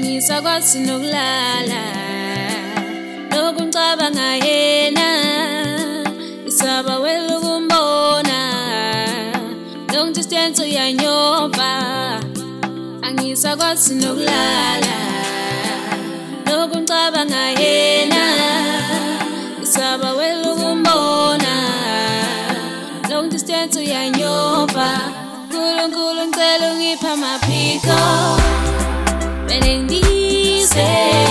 angisakwazi nokulala nokucabanga yena isaba welukumbona long distance uyanyoba angisakwazi nokulala nokucabanga yena isaba welukumbona long distance uyanyoba Nkulunkulu ngicela ungiphe amaphiko Belendize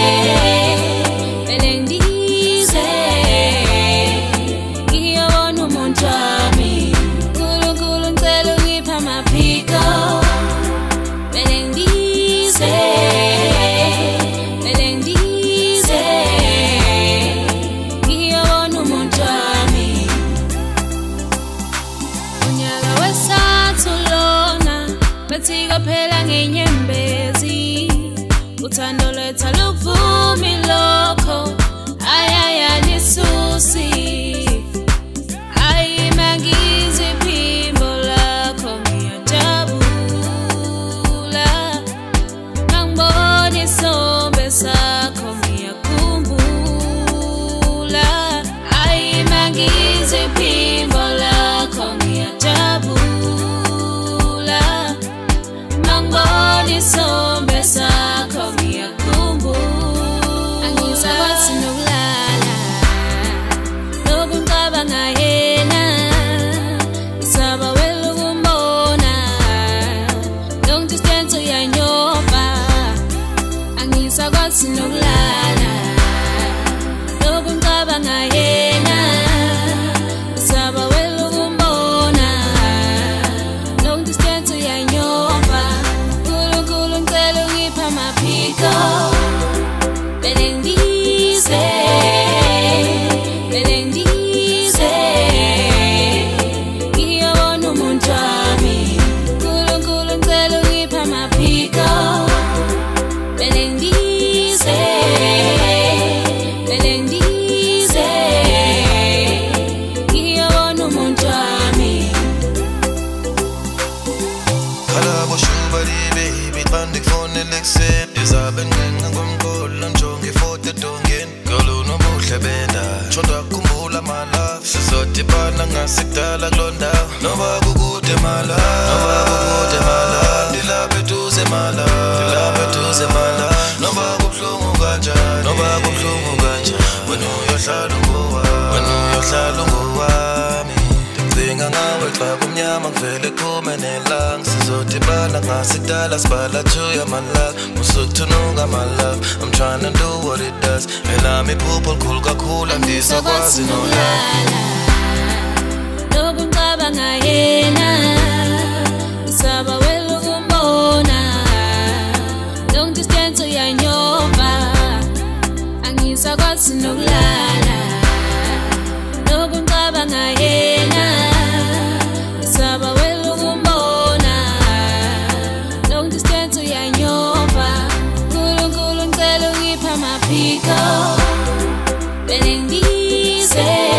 ngiyobona umuntu wami Nkulunkulu ngicela ungiphe amaphiko Belendize ngiyobona umuntu wami Unyaka wesathu lona Bethika phela ngenyembezi Uthando lwethu aluvumi lokho ayalisusi ayimangizi iphimbo lakho ngiyajabula mangibona isombe sakho ngiyakhumbula ayimangizi iphimbo lakho ngiyajabula mangibona isombe sakho angisakwazi nokulala nokucabanga yena isaba welukumbona long distance uyanyoba angisakwazi nokulala nokucabanga yena isaba welukumbona long distance uyanyoba Nkulunkulu ngicela ungiphe amaphiko Belendize ngiyobona umuntu wami Nkulunkulu ngicela ungiphe amaphiko Belendize ngiyobona umuntu wami Khalabo shubali baby bandik phone lekuseni Izabe ngenqa ngomqolo njonge ifoto edongeni Girl unobuhle benda Shonda khumbula my love Sizodibana ngasikudala kulo ndawo Noba kukude my love Dilapha eduze my love Noba kubuhlungu kanjani Wena uyohlala ungowami Ndinga ngawe xa kumnyama ngivele kume nelanga Sizodibana ngasikudala sibhala to ya my love Musukuthunuka my love I'm trying to do what it does Elami iphupho likhulu kakhulu andisakwazi nolala nokucabanga yena isaba welukumbona long distance uyanyoba angisakwazi nokulala nokucabanga yena isaba welukumbona long distance uyanyoba Nkulunkulu ngicela ungiphe amaphiko Belendize